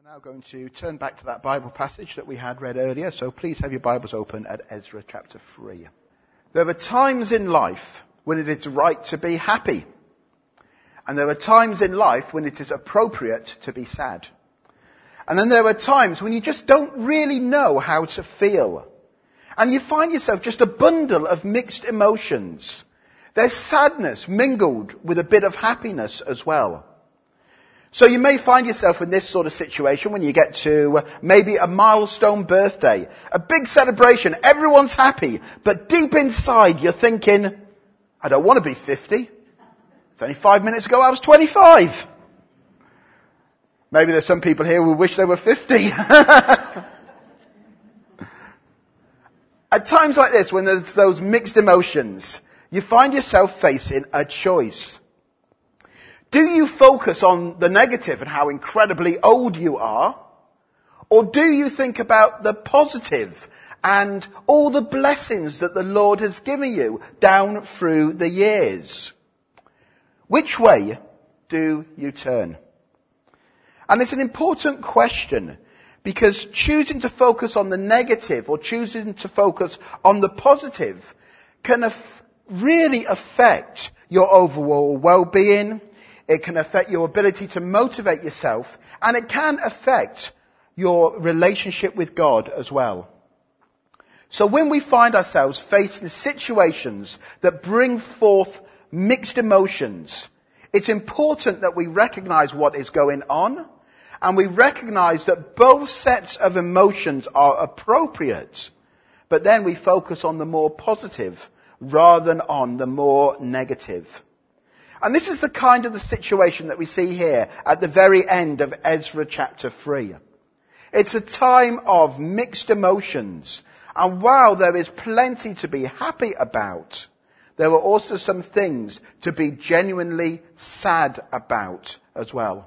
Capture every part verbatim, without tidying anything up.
Now going to turn back to that Bible passage that we had read earlier, so please have your Bibles open at Ezra chapter three. There are times in life when it is right to be happy, and there are times in life when it is appropriate to be sad. And then there are times when you just don't really know how to feel, and you find yourself just a bundle of mixed emotions. There's sadness mingled with a bit of happiness as well. So you may find yourself in this sort of situation when you get to maybe a milestone birthday, a big celebration, everyone's happy, but deep inside you're thinking, I don't want to be fifty. It's only five minutes ago I was twenty-five. Maybe there's some people here who wish they were fifty. At times like this, when there's those mixed emotions, you find yourself facing a choice. Do you focus on the negative and how incredibly old you are? Or do you think about the positive and all the blessings that the Lord has given you down through the years? Which way do you turn? And it's an important question, because choosing to focus on the negative or choosing to focus on the positive can af- really affect your overall well-being. It can affect your ability to motivate yourself, and it can affect your relationship with God as well. So when we find ourselves facing situations that bring forth mixed emotions, it's important that we recognize what is going on, and we recognize that both sets of emotions are appropriate, but then we focus on the more positive rather than on the more negative. And this is the kind of the situation that we see here at the very end of Ezra chapter three. It's a time of mixed emotions. And while there is plenty to be happy about, there are also some things to be genuinely sad about as well.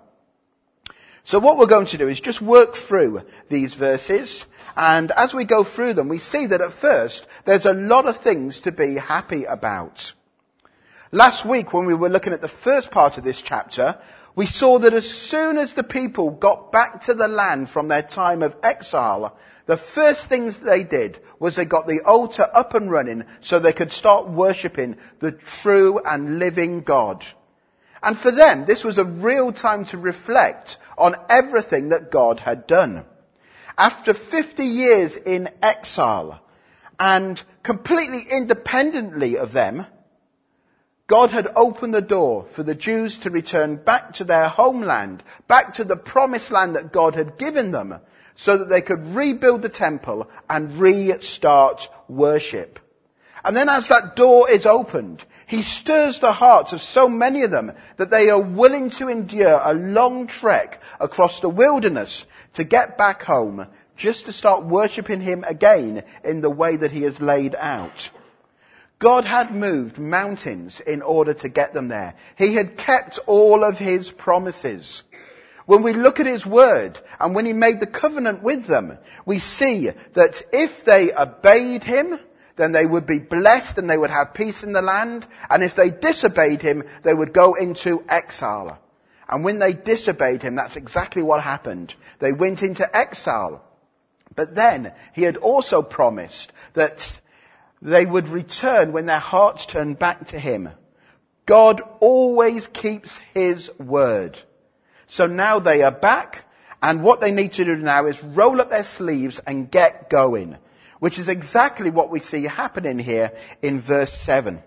So what we're going to do is just work through these verses. And as we go through them, we see that at first there's a lot of things to be happy about. Last week, when we were looking at the first part of this chapter, we saw that as soon as the people got back to the land from their time of exile, the first things they did was they got the altar up and running so they could start worshipping the true and living God. And for them, this was a real time to reflect on everything that God had done. After fifty years in exile, and completely independently of them, God had opened the door for the Jews to return back to their homeland, back to the promised land that God had given them, so that they could rebuild the temple and restart worship. And then as that door is opened, he stirs the hearts of so many of them that they are willing to endure a long trek across the wilderness to get back home, just to start worshipping him again in the way that he has laid out. God had moved mountains in order to get them there. He had kept all of his promises. When we look at his word and when he made the covenant with them, we see that if they obeyed him, then they would be blessed and they would have peace in the land. And if they disobeyed him, they would go into exile. And when they disobeyed him, that's exactly what happened. They went into exile. But then he had also promised that they would return when their hearts turned back to him. God always keeps his word. So now they are back, and what they need to do now is roll up their sleeves and get going, which is exactly what we see happening here in verse seven.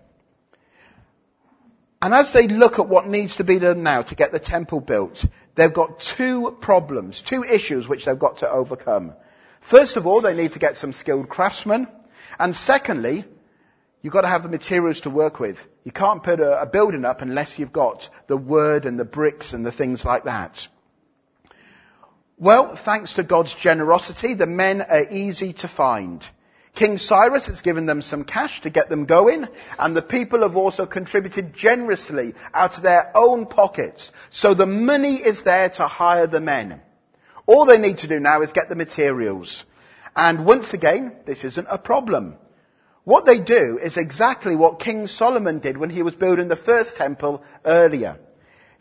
And as they look at what needs to be done now to get the temple built, they've got two problems, two issues which they've got to overcome. First of all, they need to get some skilled craftsmen. And secondly, you've got to have the materials to work with. You can't put a, a building up unless you've got the wood and the bricks and the things like that. Well, thanks to God's generosity, the men are easy to find. King Cyrus has given them some cash to get them going, and the people have also contributed generously out of their own pockets. So the money is there to hire the men. All they need to do now is get the materials. And once again, this isn't a problem. What they do is exactly what King Solomon did when he was building the first temple earlier.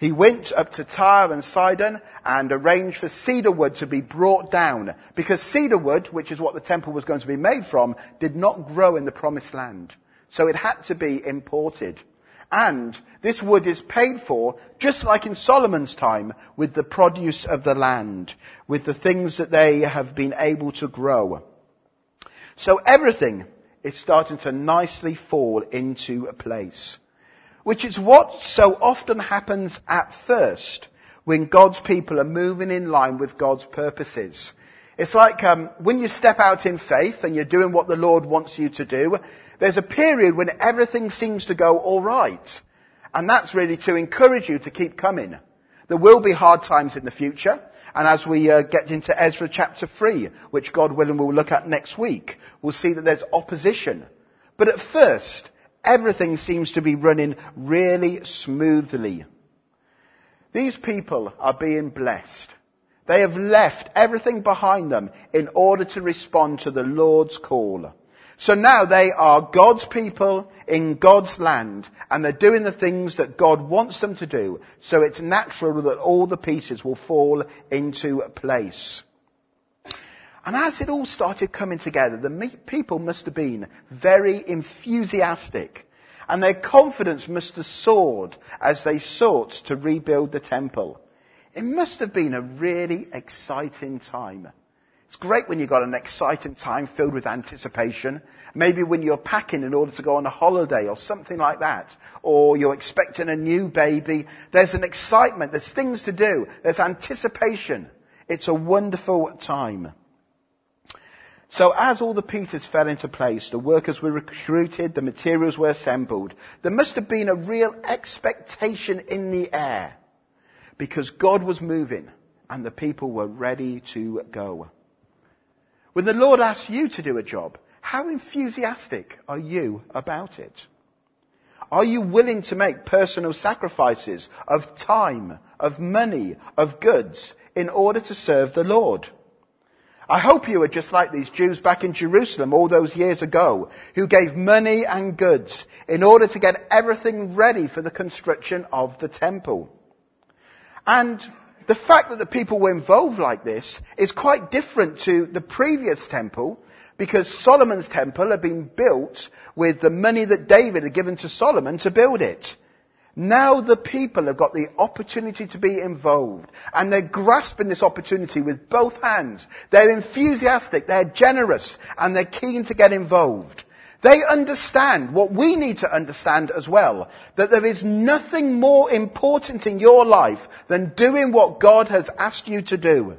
He went up to Tyre and Sidon and arranged for cedar wood to be brought down, because cedar wood, which is what the temple was going to be made from, did not grow in the promised land. So it had to be imported. And this wood is paid for, just like in Solomon's time, with the produce of the land, with the things that they have been able to grow. So everything is starting to nicely fall into place, which is what so often happens at first when God's people are moving in line with God's purposes. It's like um, when you step out in faith and you're doing what the Lord wants you to do, there's a period when everything seems to go all right. And that's really to encourage you to keep coming. There will be hard times in the future. And as we uh, get into Ezra chapter three, which God willing we'll look at next week, we'll see that there's opposition. But at first, everything seems to be running really smoothly. These people are being blessed. They have left everything behind them in order to respond to the Lord's call. So now they are God's people in God's land, and they're doing the things that God wants them to do. So it's natural that all the pieces will fall into place. And as it all started coming together, the me- people must have been very enthusiastic, and their confidence must have soared as they sought to rebuild the temple. It must have been a really exciting time. It's great when you've got an exciting time filled with anticipation. Maybe when you're packing in order to go on a holiday or something like that. Or you're expecting a new baby. There's an excitement. There's things to do. There's anticipation. It's a wonderful time. So as all the pieces fell into place, the workers were recruited, the materials were assembled, there must have been a real expectation in the air. Because God was moving and the people were ready to go. When the Lord asks you to do a job, how enthusiastic are you about it? Are you willing to make personal sacrifices of time, of money, of goods in order to serve the Lord? I hope you are just like these Jews back in Jerusalem all those years ago, who gave money and goods in order to get everything ready for the construction of the temple. And the fact that the people were involved like this is quite different to the previous temple, because Solomon's temple had been built with the money that David had given to Solomon to build it. Now the people have got the opportunity to be involved, and they're grasping this opportunity with both hands. They're enthusiastic, they're generous, and they're keen to get involved. They understand what we need to understand as well, that there is nothing more important in your life than doing what God has asked you to do.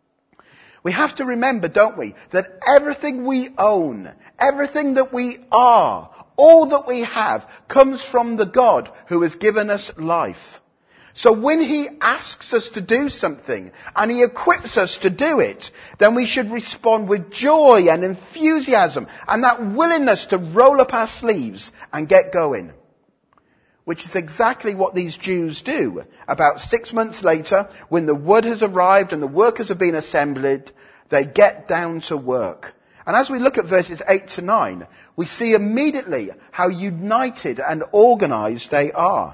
We have to remember, don't we, that everything we own, everything that we are, all that we have comes from the God who has given us life. So when he asks us to do something and he equips us to do it, then we should respond with joy and enthusiasm and that willingness to roll up our sleeves and get going. Which is exactly what these Jews do. About six months later, when the wood has arrived and the workers have been assembled, they get down to work. And as we look at verses eight to nine, we see immediately how united and organized they are.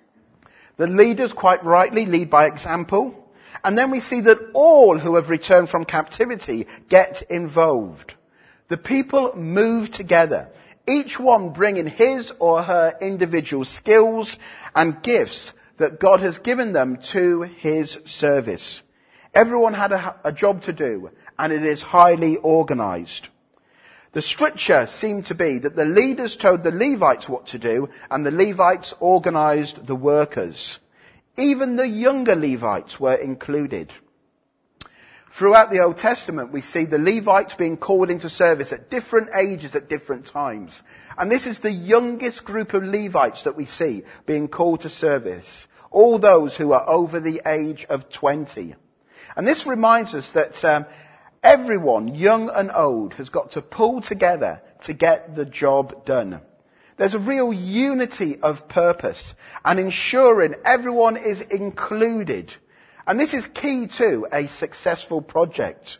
The leaders quite rightly lead by example. And then we see that all who have returned from captivity get involved. The people move together, each one bringing his or her individual skills and gifts that God has given them to his service. Everyone had a, a job to do, and it is highly organized. The structure seemed to be that the leaders told the Levites what to do, and the Levites organized the workers. Even the younger Levites were included. Throughout the Old Testament, we see the Levites being called into service at different ages at different times. And this is the youngest group of Levites that we see being called to service. All those who are over the age of twenty. And this reminds us that um, everyone, young and old, has got to pull together to get the job done. There's a real unity of purpose and ensuring everyone is included. And this is key to a successful project.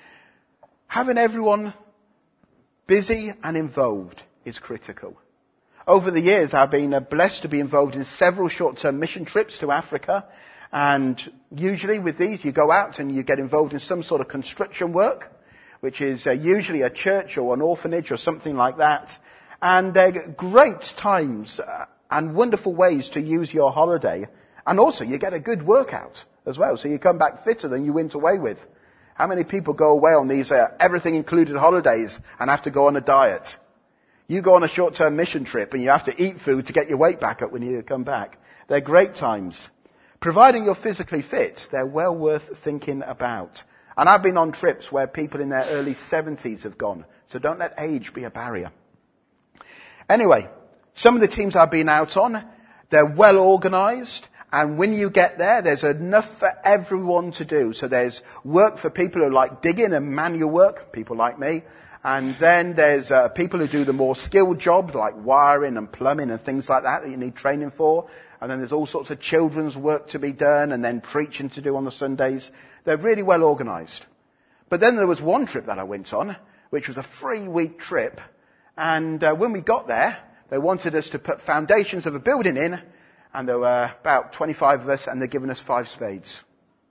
Having everyone busy and involved is critical. Over the years, I've been uh, blessed to be involved in several short-term mission trips to Africa. And usually with these, you go out and you get involved in some sort of construction work, which is uh, usually a church or an orphanage or something like that. And they're great times uh, and wonderful ways to use your holiday. And also, you get a good workout as well. So you come back fitter than you went away with. How many people go away on these uh, everything-included holidays and have to go on a diet? You go on a short-term mission trip and you have to eat food to get your weight back up when you come back. They're great times. Providing you're physically fit, they're well worth thinking about. And I've been on trips where people in their early seventies have gone. So don't let age be a barrier. Anyway, some of the teams I've been out on, they're well organized. And when you get there, there's enough for everyone to do. So there's work for people who like digging and manual work, people like me. And then there's uh, people who do the more skilled jobs like wiring and plumbing and things like that that you need training for. And then there's all sorts of children's work to be done and then preaching to do on the Sundays. They're really well organized. But then there was one trip that I went on, which was a three-week trip. And uh, when we got there, they wanted us to put foundations of a building in. And there were about twenty-five of us, and they're giving us five spades.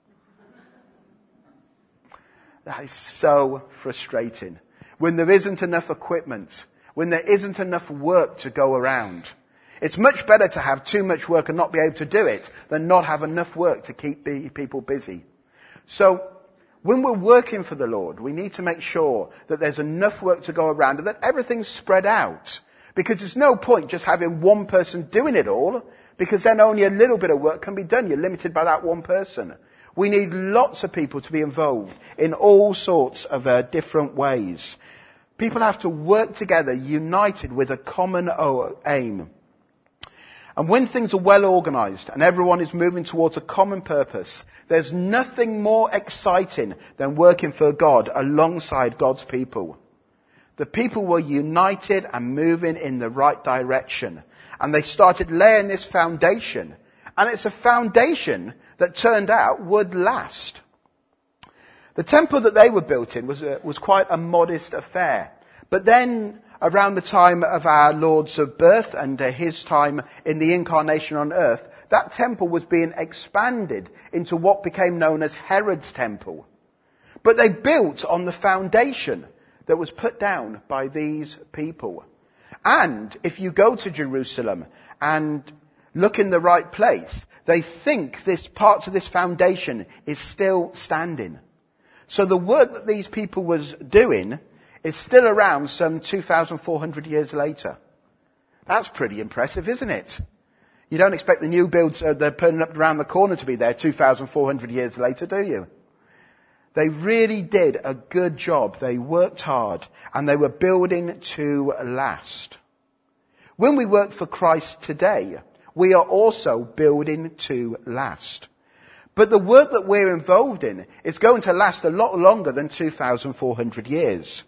That is so frustrating. When there isn't enough equipment, when there isn't enough work to go around. It's much better to have too much work and not be able to do it than not have enough work to keep people busy. So, when we're working for the Lord, we need to make sure that there's enough work to go around and that everything's spread out. Because there's no point just having one person doing it all, because then only a little bit of work can be done. You're limited by that one person. We need lots of people to be involved in all sorts of uh, different ways. People have to work together, united with a common aim. And when things are well organized and everyone is moving towards a common purpose, there's nothing more exciting than working for God alongside God's people. The people were united and moving in the right direction. And they started laying this foundation. And it's a foundation that turned out would last. The temple that they were built in was, a, was quite a modest affair. But then, around the time of our Lord's birth and uh, his time in the incarnation on earth, that temple was being expanded into what became known as Herod's temple. But they built on the foundation that was put down by these people. And if you go to Jerusalem and look in the right place, they think this part of this foundation is still standing. So the work that these people was doing is still around some two thousand four hundred years later. That's pretty impressive, isn't it? You don't expect the new builds uh, they're putting up around the corner to be there two thousand four hundred years later, do you? They really did a good job. They worked hard and they were building to last. When we work for Christ today, we are also building to last. But the work that we're involved in is going to last a lot longer than two thousand four hundred years.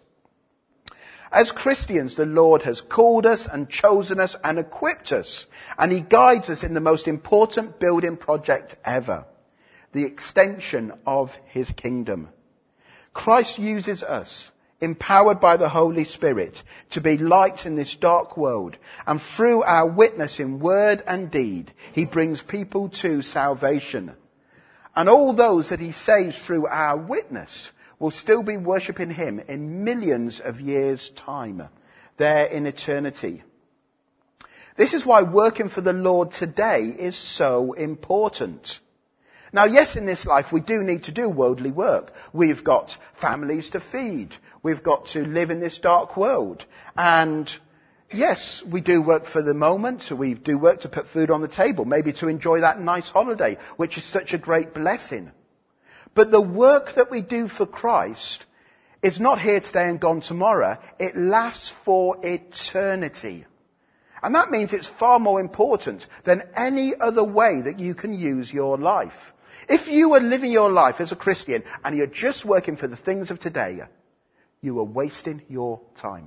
As Christians, the Lord has called us and chosen us and equipped us, and he guides us in the most important building project ever, the extension of his kingdom. Christ uses us, empowered by the Holy Spirit, to be lights in this dark world, and through our witness in word and deed, he brings people to salvation. And all those that he saves through our witness will still be worshipping him in millions of years' time, there in eternity. This is why working for the Lord today is so important. Now, yes, in this life we do need to do worldly work. We've got families to feed. We've got to live in this dark world. And yes, we do work for the moment. We do work to put food on the table, maybe to enjoy that nice holiday, which is such a great blessing. But the work that we do for Christ is not here today and gone tomorrow. It lasts for eternity. And that means it's far more important than any other way that you can use your life. If you are living your life as a Christian and you're just working for the things of today, you are wasting your time.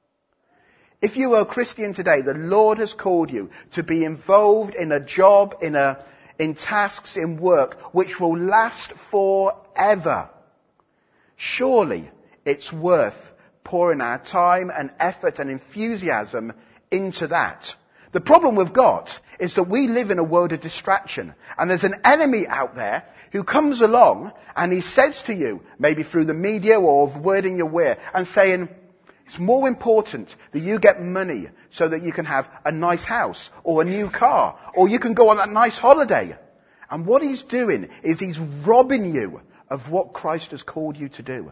If you are a Christian today, the Lord has called you to be involved in a job, in a in tasks, in work, which will last forever. Surely it's worth pouring our time and effort and enthusiasm into that. The problem we've got is that we live in a world of distraction, and there's an enemy out there who comes along and he says to you, maybe through the media or wording your ear, and saying, it's more important that you get money so that you can have a nice house or a new car, or you can go on that nice holiday. And what he's doing is he's robbing you of what Christ has called you to do.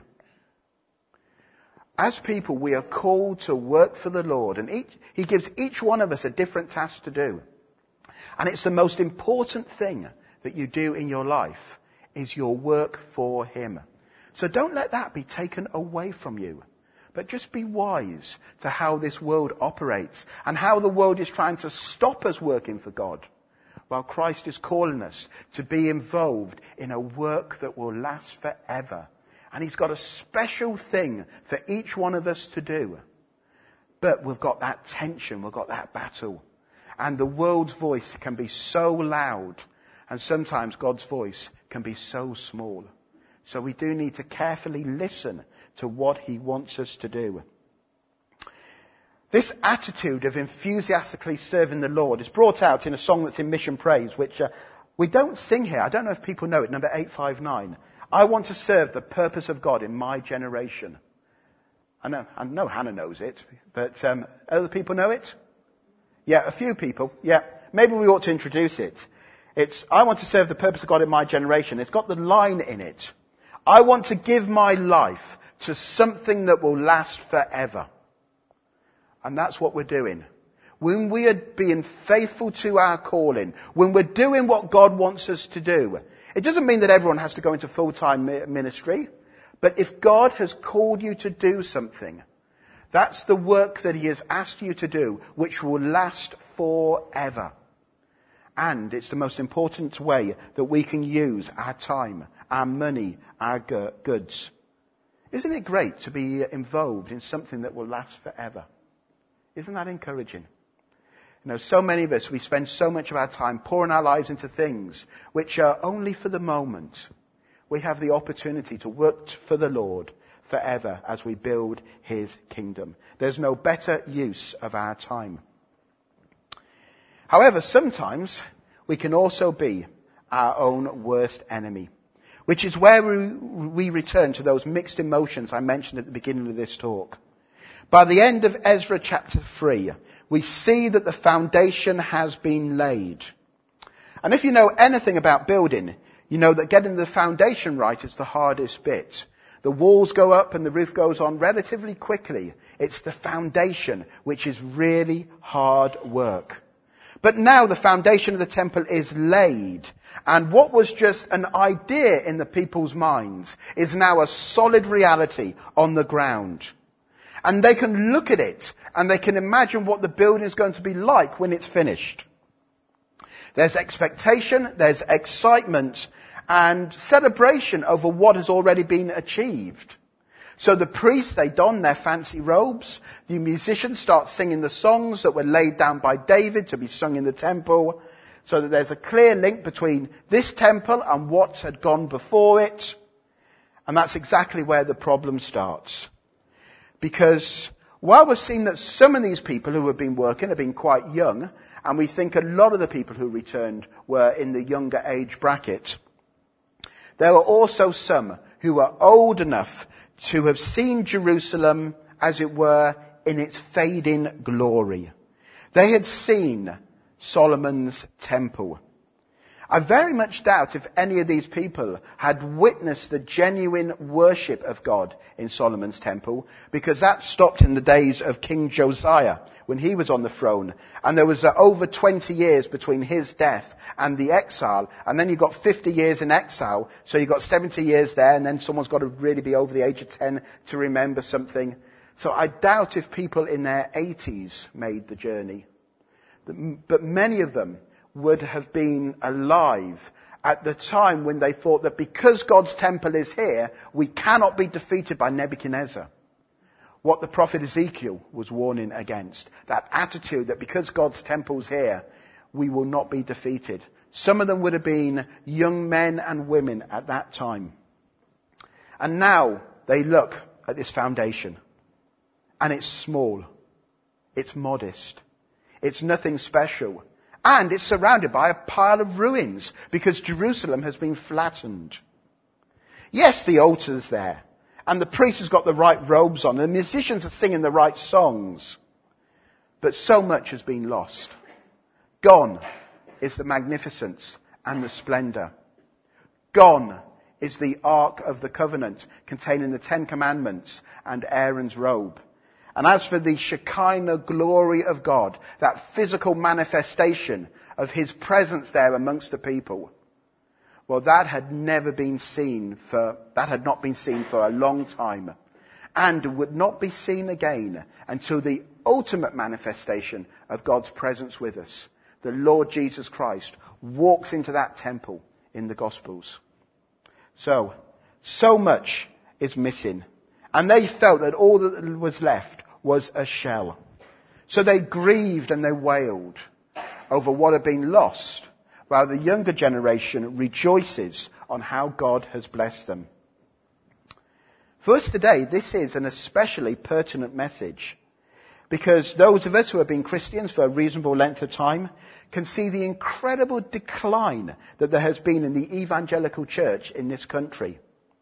As people, we are called to work for the Lord, and each, he gives each one of us a different task to do. And it's the most important thing that you do in your life is your work for him. So don't let that be taken away from you, but just be wise to how this world operates and how the world is trying to stop us working for God, while Christ is calling us to be involved in a work that will last forever. And he's got a special thing for each one of us to do. But we've got that tension, we've got that battle. And the world's voice can be so loud, and sometimes God's voice can be so small. So we do need to carefully listen to what he wants us to do. This attitude of enthusiastically serving the Lord is brought out in a song that's in Mission Praise, which uh, we don't sing here. I don't know if people know it, number eight five nine. I want to serve the purpose of God in my generation. I know, I know Hannah knows it, but um, other people know it? Yeah, a few people. Yeah, maybe we ought to introduce it. It's, I want to serve the purpose of God in my generation. It's got the line in it. I want to give my life to something that will last forever. And that's what we're doing. When we are being faithful to our calling, when we're doing what God wants us to do, it doesn't mean that everyone has to go into full-time ministry, but if God has called you to do something, that's the work that he has asked you to do, which will last forever. And it's the most important way that we can use our time, our money, our goods. Isn't it great to be involved in something that will last forever? Isn't that encouraging? You know, so many of us, we spend so much of our time pouring our lives into things which are only for the moment. We have the opportunity to work for the Lord forever as we build his kingdom. There's no better use of our time. However, sometimes we can also be our own worst enemy, which is where we, we return to those mixed emotions I mentioned at the beginning of this talk. By the end of Ezra chapter three, we see that the foundation has been laid. And if you know anything about building, you know that getting the foundation right is the hardest bit. The walls go up and the roof goes on relatively quickly. It's the foundation which is really hard work. But now the foundation of the temple is laid. And what was just an idea in the people's minds is now a solid reality on the ground. And they can look at it and they can imagine what the building is going to be like when it's finished. There's expectation, there's excitement and celebration over what has already been achieved. So the priests, they don their fancy robes. The musicians start singing the songs that were laid down by David to be sung in the temple. So that there's a clear link between this temple and what had gone before it. And that's exactly where the problem starts. Because while we're seeing that some of these people who have been working have been quite young, and we think a lot of the people who returned were in the younger age bracket, there were also some who were old enough to have seen Jerusalem, as it were, in its fading glory. They had seen Solomon's temple. I very much doubt if any of these people had witnessed the genuine worship of God in Solomon's temple, because that stopped in the days of King Josiah when he was on the throne. And there was uh, over twenty years between his death and the exile. And then you got fifty years in exile. So you got seventy years there, and then someone's got to really be over the age of ten to remember something. So I doubt if people in their eighties made the journey. But many of them would have been alive at the time when they thought that because God's temple is here, we cannot be defeated by Nebuchadnezzar. What the prophet Ezekiel was warning against. That attitude that because God's temple's here, we will not be defeated. Some of them would have been young men and women at that time. And now they look at this foundation. And it's small. It's modest. It's nothing special. And it's surrounded by a pile of ruins because Jerusalem has been flattened. Yes, the altar's there. And the priest has got the right robes on. The musicians are singing the right songs. But so much has been lost. Gone is the magnificence and the splendor. Gone is the Ark of the Covenant containing the Ten Commandments and Aaron's robe. And as for the Shekinah glory of God, that physical manifestation of his presence there amongst the people, well, that had never been seen for, that had not been seen for a long time, and would not be seen again until the ultimate manifestation of God's presence with us. The Lord Jesus Christ walks into that temple in the Gospels. So, so much is missing. And they felt that all that was left was a shell. So they grieved and they wailed over what had been lost, while the younger generation rejoices on how God has blessed them. For us today, this is an especially pertinent message, because those of us who have been Christians for a reasonable length of time can see the incredible decline that there has been in the evangelical church in this country.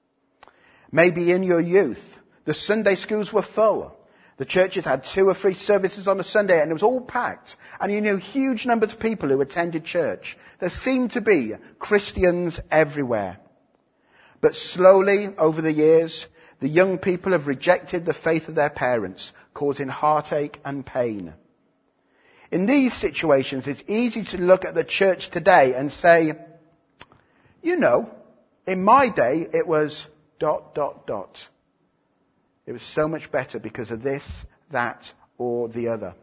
Maybe in your youth, the Sunday schools were full. The churches had two or three services on a Sunday and it was all packed. And you knew huge numbers of people who attended church. There seemed to be Christians everywhere. But slowly, over the years, the young people have rejected the faith of their parents, causing heartache and pain. In these situations, it's easy to look at the church today and say, you know, in my day it was dot, dot, dot. It was so much better because of this, that, or the other.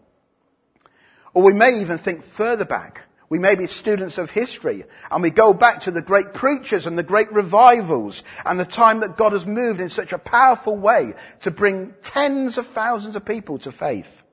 Or we may even think further back. We may be students of history and we go back to the great preachers and the great revivals and the time that God has moved in such a powerful way to bring tens of thousands of people to faith.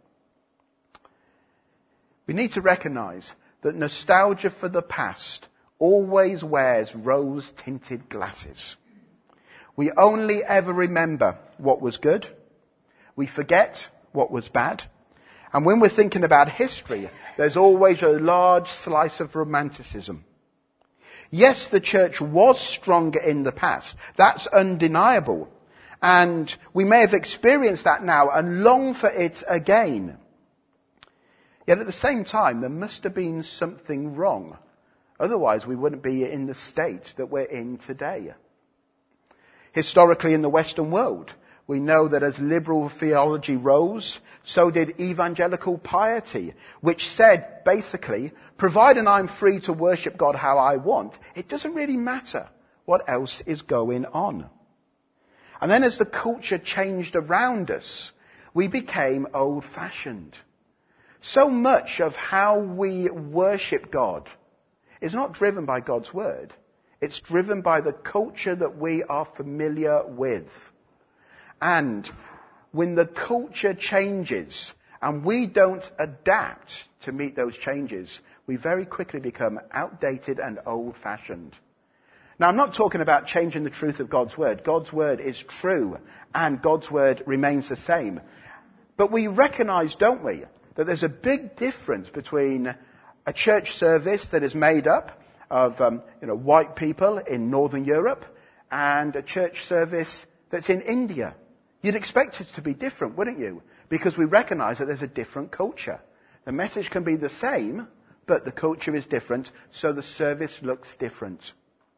We need to recognize that nostalgia for the past always wears rose-tinted glasses. We only ever remember what was good. We forget what was bad. And when we're thinking about history, there's always a large slice of romanticism. Yes, the church was stronger in the past. That's undeniable. And we may have experienced that now and long for it again. Yet at the same time, there must have been something wrong. Otherwise, we wouldn't be in the state that we're in today. Historically, in the Western world, we know that as liberal theology rose, so did evangelical piety, which said, basically, providing I'm free to worship God how I want, it doesn't really matter what else is going on. And then as the culture changed around us, we became old-fashioned. So much of how we worship God is not driven by God's word. It's driven by the culture that we are familiar with. And when the culture changes and we don't adapt to meet those changes, we very quickly become outdated and old-fashioned. Now, I'm not talking about changing the truth of God's word. God's word is true and God's word remains the same. But we recognize, don't we, that there's a big difference between a church service that is made up of um, you know, white people in Northern Europe and a church service that's in India. You'd expect it to be different, wouldn't you? Because we recognize that there's a different culture. The message can be the same, but the culture is different, so the service looks different.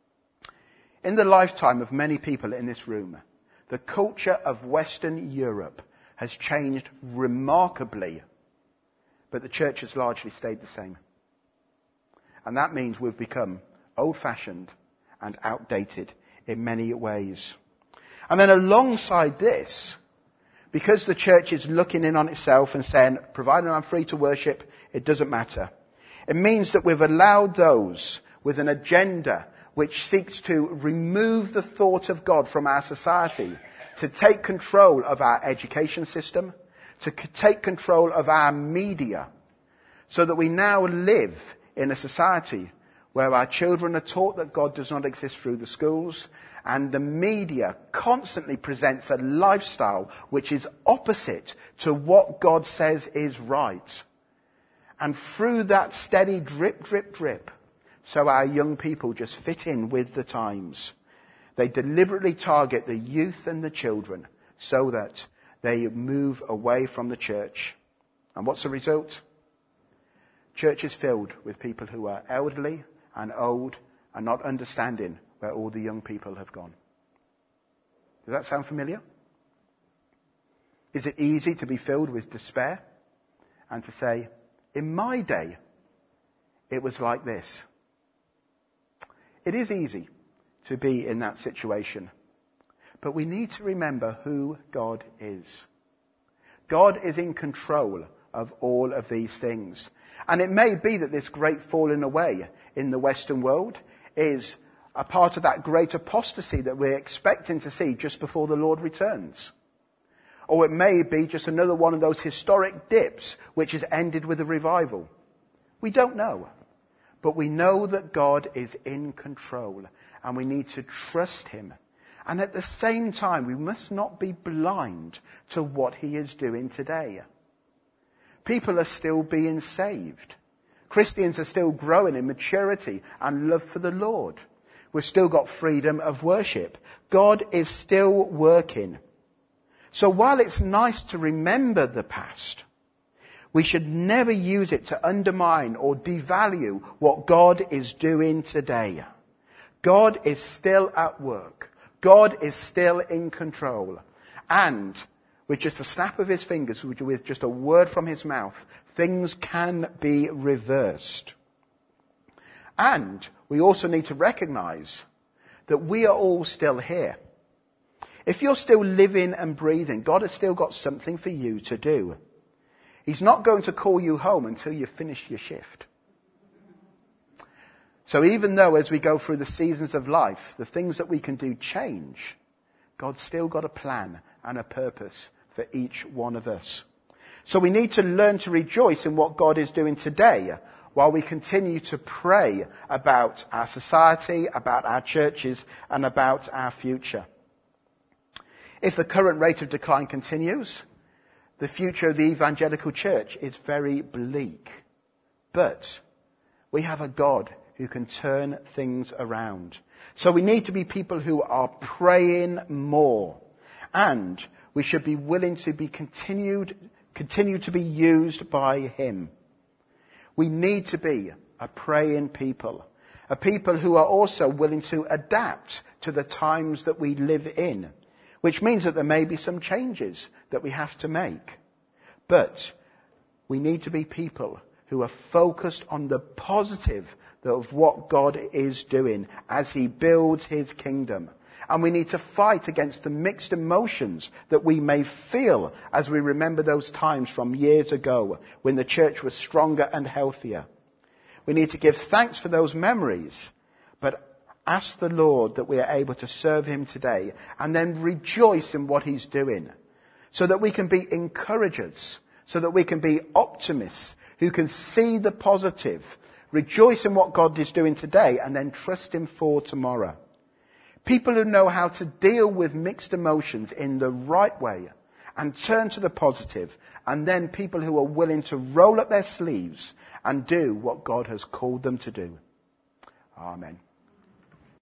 In the lifetime of many people in this room, the culture of Western Europe has changed remarkably, but the church has largely stayed the same. And that means we've become old-fashioned and outdated in many ways. And then alongside this, because the church is looking in on itself and saying, provided I'm free to worship, it doesn't matter. It means that we've allowed those with an agenda which seeks to remove the thought of God from our society, to take control of our education system, to take control of our media, so that we now live in a society where our children are taught that God does not exist through the schools, and the media constantly presents a lifestyle which is opposite to what God says is right. And through that steady drip, drip, drip, so our young people just fit in with the times. They deliberately target the youth and the children so that they move away from the church. And what's the result? Church is filled with people who are elderly and old and not understanding where all the young people have gone. Does that sound familiar? Is it easy to be filled with despair and to say, in my day, it was like this? It is easy to be in that situation. But we need to remember who God is. God is in control of all of these things. And it may be that this great falling away in the Western world is a part of that great apostasy that we're expecting to see just before the Lord returns. Or it may be just another one of those historic dips which has ended with a revival. We don't know. But we know that God is in control and we need to trust him. And at the same time, we must not be blind to what he is doing today. People are still being saved. Christians are still growing in maturity and love for the Lord. We've still got freedom of worship. God is still working. So while it's nice to remember the past, we should never use it to undermine or devalue what God is doing today. God is still at work. God is still in control. And with just a snap of his fingers, with just a word from his mouth, things can be reversed. And we also need to recognize that we are all still here. If you're still living and breathing, God has still got something for you to do. He's not going to call you home until you've finished your shift. So even though as we go through the seasons of life, the things that we can do change, God's still got a plan and a purpose for each one of us. So we need to learn to rejoice in what God is doing today while we continue to pray about our society, about our churches, and about our future. If the current rate of decline continues, the future of the evangelical church is very bleak. But we have a God who can turn things around. So we need to be people who are praying more. And we should be willing to be continued, continue to be used by him. We need to be a praying people. A people who are also willing to adapt to the times that we live in. Which means that there may be some changes that we have to make. But we need to be people who are focused on the positive of what God is doing as he builds his kingdom. And we need to fight against the mixed emotions that we may feel as we remember those times from years ago when the church was stronger and healthier. We need to give thanks for those memories, but ask the Lord that we are able to serve him today and then rejoice in what he's doing so that we can be encouragers, so that we can be optimists who can see the positive, rejoice in what God is doing today and then trust him for tomorrow. People who know how to deal with mixed emotions in the right way and turn to the positive, and then people who are willing to roll up their sleeves and do what God has called them to do. Amen.